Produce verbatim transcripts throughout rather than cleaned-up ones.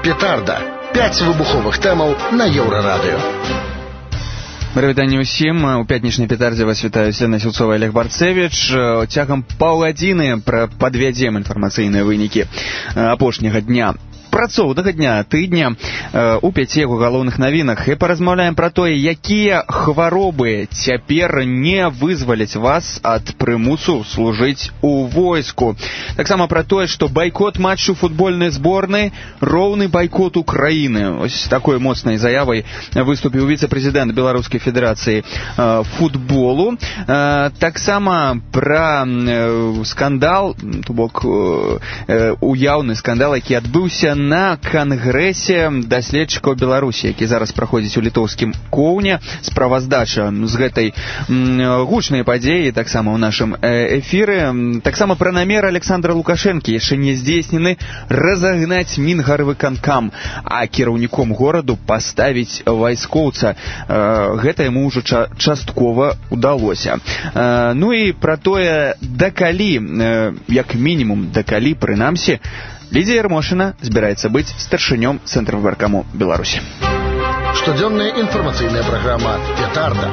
Петарда. Пяць выбуховых тэмаў на Еўрарадыё. Прывітанне ўсім. У пятнічнай петардзе вас вітаюць Яна Сілцова і Олег Барцевіч. Цягам паўгадзіны падвядзем інфармацыйныя вынікі апошняга дня. Працоўнага дня, тыдня э, у пяці яго галоўных навінах і паразмаўляем пра тое, якія хваробы цяпер не вызваляць вас ад прымусу служыць у войску. Таксама пра тое, што байкот матчу футбольнай зборнай роўны байкоту краіны. Ось такой моцнай заявай выступіў віцэ-прэзідэнт Беларускай федэрацыі э, футболу. Э, таксама пра э, скандал, то бок э, уяўны скандал, які адбыўся на кангрэсе даследчыкаў Беларусі, які зараз праходзіць у літоўскім Коўне. Справаздача з гэтай м, гучнай падзеі таксама ў нашым эфіры. Таксама пра намер Александра Лукашэнкі яшчэ не здзейснены разагнаць Мінгарвыканкам, а кіраўніком гораду паставіць вайскоўца. Гэта яму ўжо ча- часткова удалося. Ну і пра тое, дакалі, як мінімум дакалі, прынамсі, Лідія Ярмошына збіраецца быць старшынём Цэнтрвыбаркаму Беларусі. Штодзённая інфармацыйная праграма «Петарда».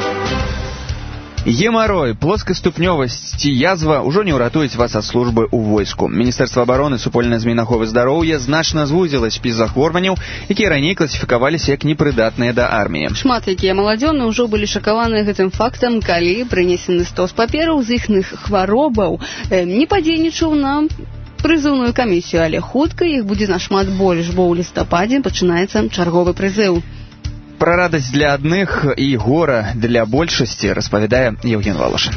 Гемарой, плоскаступнёвасць ці язва ўжо не ўратуюць вас ад службы ў войску. Міністэрства абароны, супольнае змейнаховы здароўя значна звузіла спіс захворванняў, якія раней класіфікаваліся як непрыдатныя да арміі. Шмат якія маладзёны ўжо былі шакаваны гэтым фактам, калі прынесены стос папераў з іхных хваробаў э, не падзейнічаў на прызыўную камісію, але хутка іх будзе нашмат больш, бо ў лістападзе пачынаецца чарговы прызыў. Пра радасць для адных і гора для большасці распавядае Евген Валашын.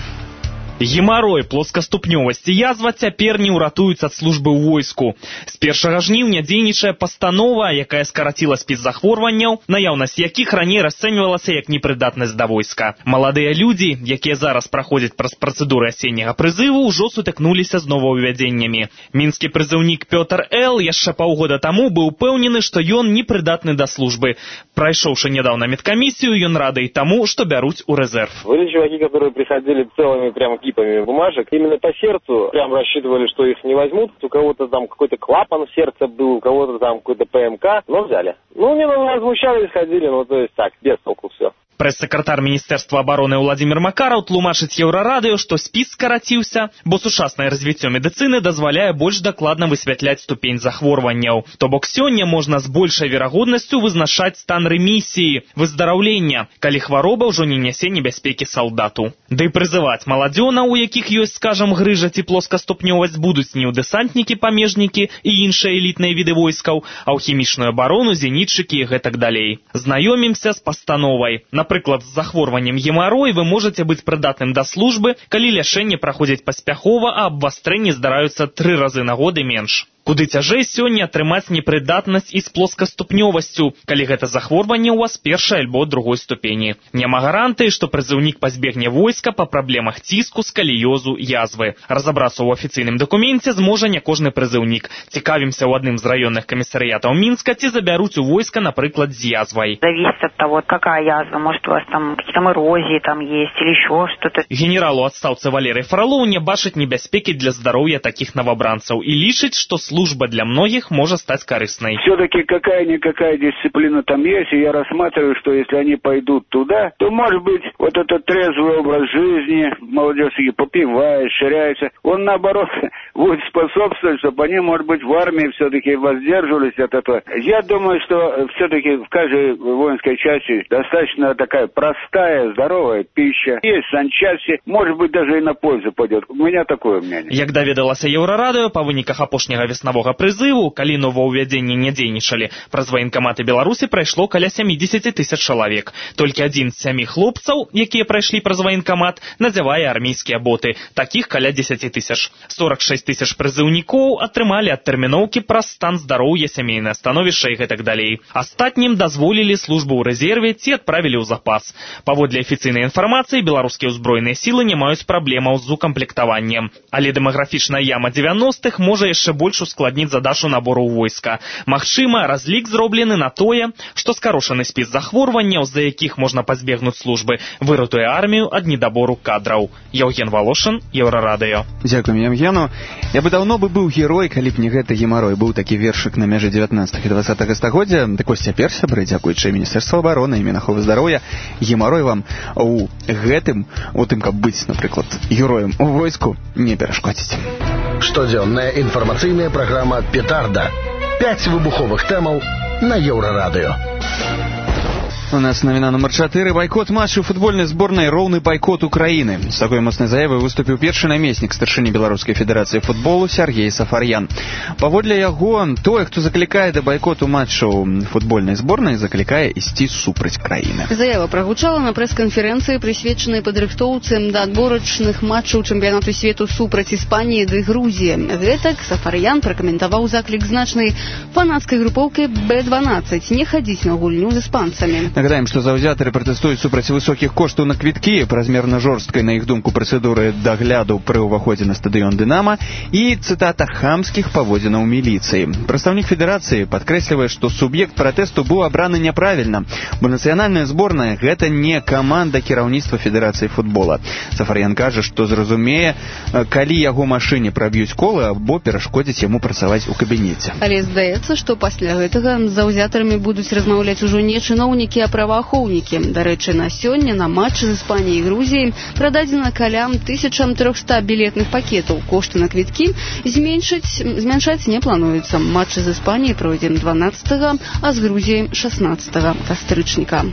Гемарой, плоскаступнёвасць і язва цяпер не ўратуюць ад службы ў войску. З першага жніўня дзейнічае пастанова, якая скараціла спіс захворванняў, наяўнасць якіх раней расцэньвалася як непрыдатнасць да войска. Маладыя людзі, якія зараз праходзяць праз працэдуры асенняга прызыву, ўжо сутыкнуліся з новаўвядзеннямі. Мінскі прызыўнік Пётр Л. яшчэ паўгода таму быў упэўнены, што ён непрыдатны да службы. Прайшоўшы нядаўна медкамісію, ён рады і таму, што бяруць у рэзерв. Были чуваки, которые приходили целыми прямо кипами бумажек, именно по сердцу, прям рассчитывали, что их не возьмут. У кого-то там какой-то клапан в сердце был, у кого-то там какой-то ПМК, но взяли. Ну, не возмущались, ходили, ну, то есть так, без толку все. Прэс-сакратар Міністэрства абароны Владзімір Макараў тлумачыць Еўрарадыё, што спіс скараціўся, бо сучаснае развіццё медыцыны дазваляе больш дакладна высвятляць ступень захворванняў. То бок сёння можна з большай верагоднасцю вызначаць стан рэмісіі, выздараўлення, калі хвароба ўжо не нясе небяспекі салдату. Ды і прызываць маладзёнаў, у якіх ёсць, скажам, грыжа ці плоскаступнёвасць, будуць не ў дэсантнікі, памежнікі і іншыя элітныя віды войскаў, а ў хімічную абарону, зенітчыкі і гэтак далей. Знаёмімся з пастановай. Напрыклад, з захворваннем гемарой вы можаце быць прыдатным да службы, калі лячэнне праходзіць паспяхова, а абвастрэнні здараюцца тры разы на год і менш. Куды цяжэй сёння атрымаць непрыдатнасць і з плоскаступнёвасцю, калі гэта захворванне ў вас першай альбо другой ступені. Няма гарантыі, што прызыўнік пазбегне войска па праблемах ціску, скаліёзу, язвы. Разабрацца ў афіцыйным дакуменце зможа не кожны прызыўнік. Цікавімся ў адным з раённых камісарыятаў Мінска, ці забяруць у войска, напрыклад, з язвай. Зависит от того, какая язва. Может, у вас там какие-то эрозии там есть или еще что-то. Генералу адстаўцы Валерый Фролоў не бачыць небяспекі для здароўя такіх новобранцаў і лічыць, што служба для многих может стать корыстной. Все-таки какая-никакая дисциплина там есть, и я рассматриваю, что если они пойдут туда, то, может быть, вот этот трезвый образ жизни, молодежь попивает, ширяется, он, наоборот, будет способствовать, чтобы они, может быть, в армии все-таки воздерживались от этого. Я думаю, что все-таки в каждой воинской части достаточно такая простая, здоровая пища. Есть санчасти, может быть, даже и на пользу пойдет. У меня такое мнение. Як даведалася Еўрарадыё, па выніках апошняга веснавога прызыву, калі новаўвядзенні не дзейнічалі, праз ваенкаматы Беларусі прайшло каля сямдзесят тысяч чалавек. Толькі адзін з сямі хлопцаў, якія прайшлі праз ваенкамат, надзявае армейскія боты. Такіх каля дзесяць тысяч. сорок шесть тысяч прызыўнікоў атрымалі адтэрміноўкі праз стан здароўя, сямейнае становішча і гэтак далей. Астатнім дазволілі службу ў рэзерве ці адправілі ў запас. Паводле афіцыйнай інфармацыі, беларускія ўзброеныя сілы не маюць праблемаў з укамплектаваннем. Але дэмаграфічная яма дзевяностых можа яшчэ больш ускладніць задачу набору ў войска. Магчыма, разлік зроблены на тое, што скарошаны спіс захворванняў, з-за якіх можна пазбегнуць службы, выратуе армію ад недабору кадраў. Евген Волошин, Еўрарадыё. Дзякуем, Евгену. Я бы даўно бы быў герой, калі б не гэты гемарой. Быў такі вершык на мяжы дзевятнаццатага і дваццатага стагоддзя. Так вось цяпер, сябры, дзякуючы Міністэрству абароны і Мінаховы здароўя, гемарой вам у гэтым, у тым, каб быць, напрыклад, героем у войску, не перашкодзіць. Штодзённая інфармацыйная праграма «Петарда». Пяць выбуховых тэмаў на Еўрарадыё. У нас навіна нумар чатыры. Байкот матчу футбольнай зборнай роўны байкот Украіны. З такой моцнай заявай выступіў першы намеснік старшыні Беларускай федэрацыі футболу Сергей Сафарьян. Паводле яго, той, хто заклікае да байкоту матчу футбольнай зборнай, заклікае ісці супраць краіны. Заява прагучала на прэс-канферэнцыі, прысвечанай падрыхтоўцы да адборачных матчаў чэмпіянату свету супраць Іспаніі ды Грузіі. Гэтак Сафарьян пракаментаваў заклік значнай фанацкай групоўкі бэ дванаццаць не хадзіць на гульню з іспанцамі. Нагадаем, што заўзятары пратэстуюць супраць высокіх коштаў на квіткі, празмерна жорсткай, на іх думку, працэдуры дагляду пры ўваходзе на стадыён «Дынама» і, цытата, хамскіх паводзінаў міліцыі. Прадстаўнік федэрацыі падкрэслівае, што суб'ект пратэсту быў абраны няправільна, бо нацыянальная зборная – гэта не каманда кіраўніцтва федэрацыі футбола. Сафарьян кажа, што зразумее, калі яго машыне праб'юць колы або перашкодзіць яму працаваць у кабінеце. Але здаецца, што пасля гэтага з заўзятарамі будуць размаўляць ужо не чыноўнікі, а праваахоўнікі. Дарэчы, на сёння на матчы з Іспаніяй і Грузіяй прададзена каля тысяча трохсот білетных пакетаў. Кошты на квіткі зменшыць, змяншаць не плануецца. Матчы з Іспаніяй пройдзем дванаццатага, а з Грузіяй шаснаццатага кастрычніка.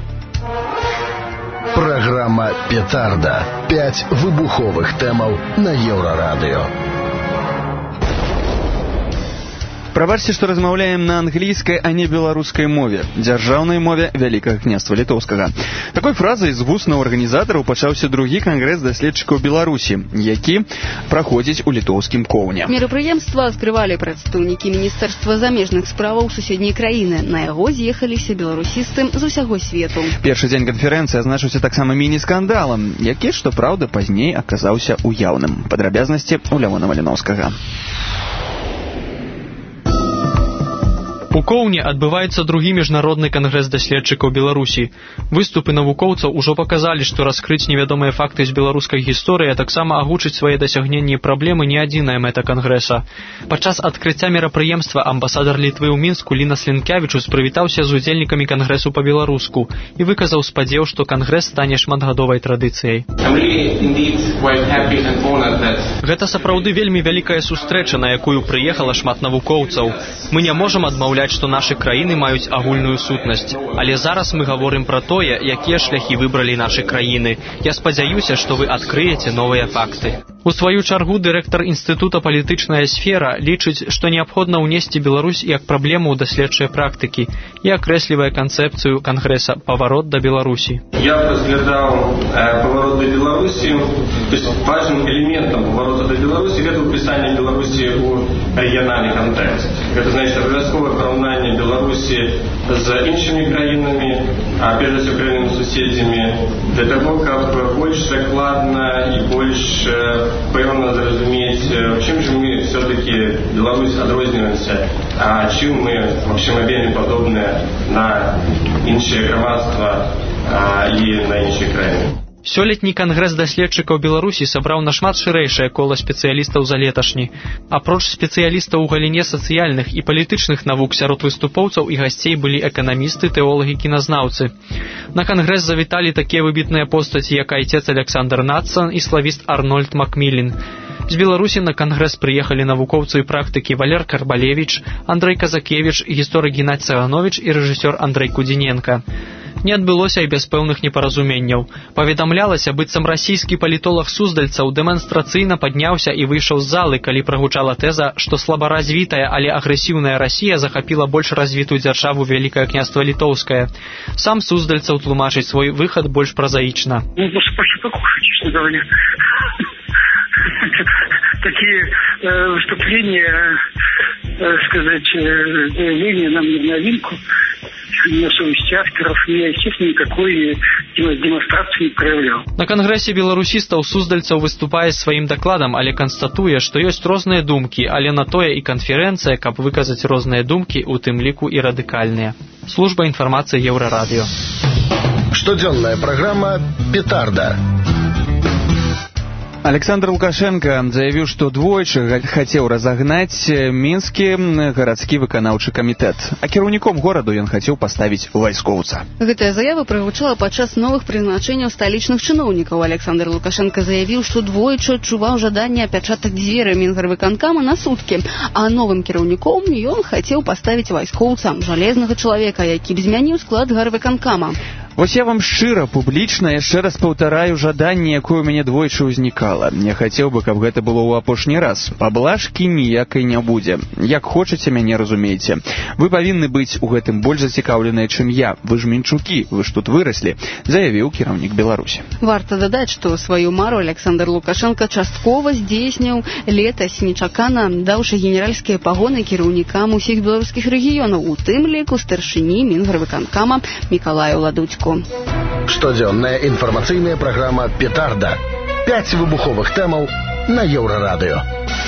Праграма «Петарда». Пяць выбуховых тэмаў на Еўрарадыё. Прабачце, што размаўляем на англійскай, а не беларускай мове, дзяржаўнай мове Вялікага княства Літоўскага. Такой фразай з вуснаў арганізатараў пачаўся другі кангрэс даследчыкаў Беларусі, які праходзіць у літоўскім Коўне. Мерапрыемства адкрывалі прадстаўнікі Міністэрства замежных справаў суседняй краіны. На яго з'ехаліся беларусісты з усяго свету. Першы дзень канферэнцыі азначыўся таксама міні-скандалам, які, што праўда, пазней аказаўся уяўным. Падрабязнасці у Лявона Маліноўскага. У Коўне адбываецца другі міжнародны кангрэс даследчыкаў Беларусі. Выступы навукоўцаў ужо паказалі, што раскрыць невядомыя факты з беларускай гісторыі, а таксама агучыць свае дасягненні і праблемы не адзіная мэта кангрэса. Падчас адкрыцця мерапрыемства амбасадар Літвы ў Мінску Лінас Лінкявічус прывітаўся з удзельнікамі кангрэсу па-беларуску і выказаў спадзеў, што кангрэс стане шматгадовай традыцыяй. Гэта сапраўды вельмі вялікая сустрэча, на якую прыехала шмат навукоўцаў. Мы не можам адмаўляць, што нашы краіны маюць агульную сутнасць. Але зараз мы гаворым пра тое, якія шляхі выбралі нашы краіны. Я спадзяюся, што вы адкрыеце новыя факты. У сваю чаргу дырэктар інстытута «Палітычная сфера» лічыць, што неабходна ўнесці Беларусь як праблему ў даследчыя практыкі і акрэслівае канцэпцыю кангрэса «Паварот да Беларусі». Я разглядаў э, паварот да Беларусі, то есть важным элементом паварота да Беларусі гэта ўпісанне Беларусі ў рэгіянальны кантэкст. Гэта значыць абавязковае параўнанне Беларусі з іншымі краінамі, а перш за ўсё краінамі-суседзямі, для таго, каб больш дакладна і больш э, пэўна зразумець, чым же мы все-таки Беларусь адрозніваемся, а чым мы максімальна падобныя на іншыя грамадства і на іншыя краіны. Сёлетні кангрэс даследчыкаў Беларусі сабраў нашмат шырэйшае кола спецыялістаў за леташні. Апроч спецыялістаў у галіне сацыяльных і палітычных навук сярод выступоўцаў і гасцей былі эканамісты, тэолагі, кіназнаўцы. На кангрэс завіталі такія выбітныя постаці, як айцец Александр Натсон і славіст Арнольд Макмілін. З Беларусі на кангрэс прыехалі навукоўцы і практыкі Валер Карбалевіч, Андрэй Казакевіч, гісторык Геннадзь Цагановіч і рэжысёр Андрэй Кудзіненка. Не адбылося і без пэўных непаразуменняў. Паведамлялася, быццам расійскі палітолаг Суздальцаў дэманстрацыйна падняўся і выйшаў з залы, калі прагучала тэза, што слабаразвітая, але агрэсіўная Расія захапіла больш развітую дзяржаву Вялікае княства Літоўскае. Сам Суздальцаў тлумачыць свой выхад больш празаічна. Такие э, выступления, э, сказать, заявления нам не в новинку. ни совести авторов, никаких никакой демонстрации не проявлял. На кангрэсе беларусістаў суздальцаў выступае сваім дакладам, але канстатуе, што ёсць розныя думкі, але на тое і канферэнцыя, каб выказаць розныя думкі, у тым ліку і радыкальныя. Служба інфармацыі Еўрарадыё. Штодзённая праграма «Петарда». Александр Лукашенко заявіў, што двойчы хацеў разагнаць мінскі гарадскі выканаўчы камітэт, а кіраўніком гораду ён хацеў паставіць вайскоўца. Гэтая заява прагучала падчас новых прызначэнняў сталічных чыноўнікаў. Александр Лукашенко заявіў, што двойчы адчуваў жаданне апячатаць дзверы мінгарвыканкама на суткі, а новым кіраўніком ён хацеў паставіць вайскоўца, жалезнага чалавека, які б змяніў склад гарвыканкама. Вось я вам шчыра, публічна яшчэ раз паўтараю жаданне, якое ў мяне двойчы ўзнікала. Я хацеў бы, каб гэта было ў апошні раз. Паблажкі ніякай не будзе. Як хочаце, мяне разумееце. Вы павінны быць у гэтым больш зацікаўленыя, чым я. Вы ж мінчукі, вы ж тут выраслі, заявіў кіраўнік Беларусі. Варта дадаць, што сваю мару Александр Лукашенко часткова здзейсніў летась нечакана, даўшы генеральскія пагоны кіраўнікам усіх беларускіх рэгіёнаў, у тым ліку старшыні мінгарвыканкама Мікалаю Ладуцьку. Штодзённая інфармацыйная праграма «Петарда». Пяць выбуховых тэмаў на Еўрарадыё.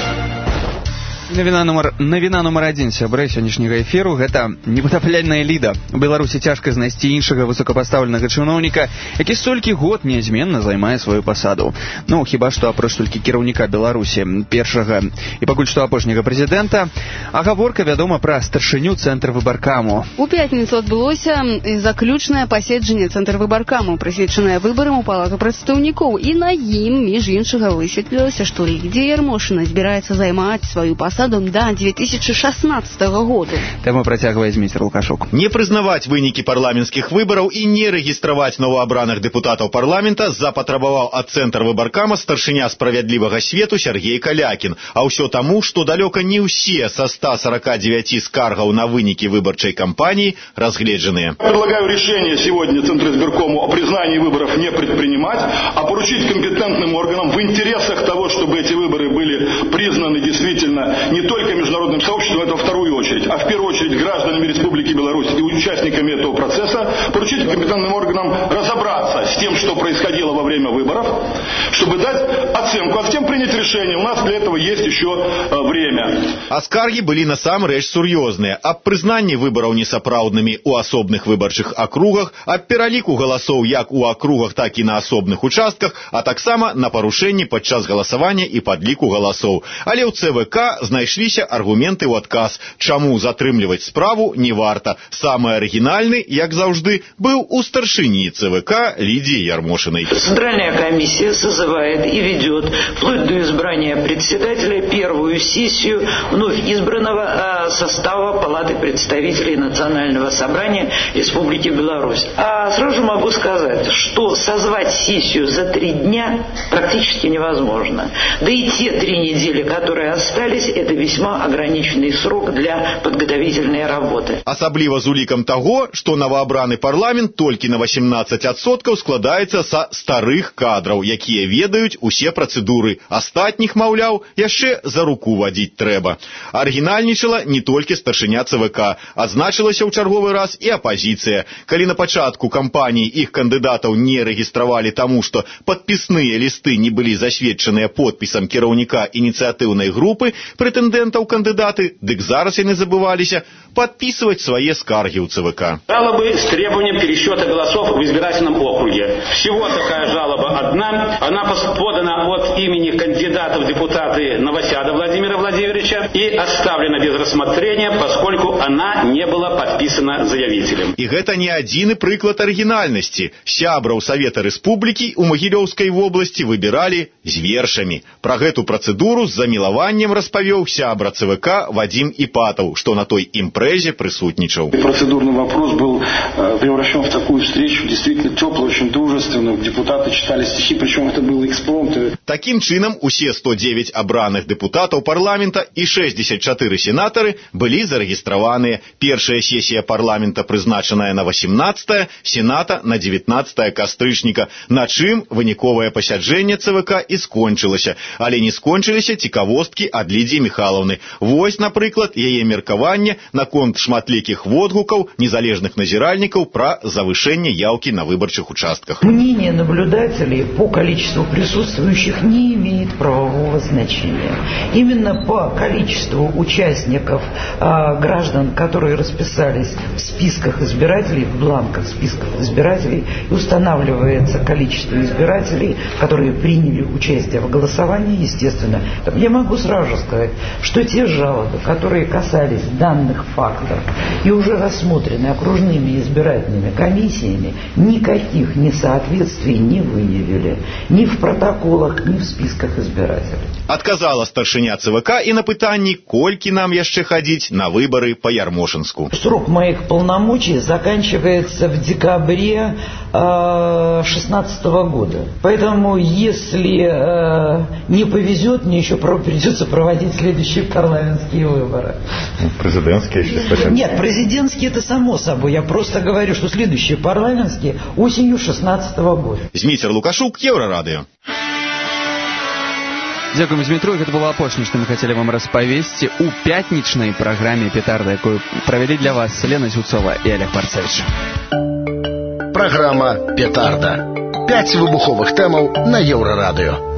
Навіна нумар, навіна нумар адзін сябры сённяшняга эфіру — гэта непатапляльная ліда. У Беларусі цяжка знайсці іншага высокапастаўленага чыноўніка, які столькі год нязменна займае сваю пасаду. Ну, хіба што апроч толькі кіраўніка Беларусі, першага і пакуль што апошняга прэзідэнта, а гаворка, вядома, пра старшыню цэнтрвыбаркаму. У пятніцу адбылося заключнае паседжанне цэнтрвыбаркаму, прысвечанае выбарам у палату прадстаўнікоў, і на ім, між іншага, высветлілася, што Лідія Ярмошына збіраецца займаць сваю пасаду до две тысячи шестнадцатого года. Тему працягвае Зміцер Лукашук. Не прызнаваць вынікі парламенцкіх выбараў і не рэгістраваць новаабраных дэпутатаў парламента запатрабаваў ад цэнтрвыбаркама старшыня справядлівага свету Сергей Калякін. А ўсё таму, што далёка не ўсе са ста сорока девяти скаргаў на вынікі выбарчай кампаніі разгледжаныя. Предлагаю решение сегодня Центризбиркому о признании выборов не предпринимать, а поручить компетентным органам в интересах того, чтобы эти выборы были признаны действительно не только международным сообществом, это во вторую очередь, а в первую очередь гражданами Республики Беларусь и участниками этого процесса, поручить компетентным органам разобраться с тем, что происходило во время выборов, чтобы дать оценку, а затем принять решение. У нас для этого есть еще время. А скаргі былі насамрэч сур'ёзныя. Аб прызнанні выбараў несапраўднымі ў асобных выбарчых акругах, аб пераліку галасоў як у акругах, так і на асобных участках, а таксама на парушэнні падчас галасавання і падліку галасоў. Але ў ЦВК знайшліся аргументы ў адказ, чаму затрымліваць справу не варта. Самы арыгінальны, як заўжды, быў у старшыні ЦВК Лидии Ярмошиной. Центральная комиссия созывает и ведет вплоть до избрания председателя первую сессию вновь избранного состава Палаты представителей Национального собрания Республики Беларусь. А сразу же могу сказать, что созвать сессию за три дня практически невозможно. Да и те три недели, которые остались, это весьма ограниченный срок для подготовительной работы. Асабліва з улікам таго, што новаабраны парламент толькі на восемнадцать адсоткаў складаецца са старых кадраў, якія ведаюць усе працэдуры. Астатніх, маўляў, яшчэ за руку вадзіць трэба. Арыгінальнічала не толькі старшыня ЦВК, адзначылася ў чарговы раз і апазіцыя. Калі на пачатку кампаніі іх кандыдатаў не рэгістравалі таму, што падпісныя лісты не былі засведчаныя подпісам кіраўніка ініцыятыўнай групы прэтэндэнтаў кандыдаты, дык зараз яны забываліся подписывать свои скарги у ЦВК. Жалобы с требованием пересчета голосов в избирательном округе. Всего такая жалоба одна. Она подана от имени кандидата в депутаты Новосяда Владимира Владимировича и оставлена без рассмотрения, поскольку она не была подписана заявителем. И это не один прыклад оригинальности. Сябраў Совета Республики у Могилевской области выбирали звершами. Про эту процедуру с замилованием распавёў сябра ЦВК Вадим Ипатов, что на той импрезе присутничал. Процедурный вопрос был э, превращен в такую встречу, действительно теплую, очень дружественную. Депутаты читали стихи, причем это был экспромт. Таким чином, усе сто девять обраных депутатов парламента и шестьдесят четыре сенатары были зарегистрированы. Первая сессия парламента призначенная на восемнадцатое, сената на девятнадцатое кастрычніка, на чым выніковае пасяджэнне ЦВК і скончылася. Але не скончыліся цікавосткі ад Лідзіі Михайловны. Вось, напрыклад, яе меркаванне наконт шматлікіх водгукаў незалежных назіральнікаў пра завышэнне яўкі на выбарчых участках. Мнение наблюдателей по количеству присутствующих не имеет правового значения. Именно по количеству участников, а, граждан, которые расписались в списках избирателей, в бланках списков избирателей, устанавливается количество избирателей, которые приняли участие в голосовании, естественно. Я могу сразу сказать, что те жалобы, которые касались данных фактов и уже рассмотрены окружными избирательными комиссиями, никаких несоответствий не выявили ни в протоколах, ни в списках избирателей. Отказала старшыня ЦВК и на пытанні, колькі нам яшчэ хадзіць на выборы по Ярмошинску. Срок моих полномочий заканчивается в декабре шестнадцатого года. Поэтому, если э, не повезет, мне еще придется проводить следующие парламентские выборы. Президентские еще совсем? Нет, президентские это само собой. Я просто говорю, что следующие парламентские осенью шестнадцатого года. Зміцер Лукашук, Еўрарадыё. Дзякуем, Змітру. Гэта было апошняе, што мы хацелі вам распавесці у пятнічнай праграме «Петарда», якую правялі для вас Лена Сюцова і Олег Барцевич. Программа «Петарда». Пять выбуховых тэмаў на Еўрарадыё.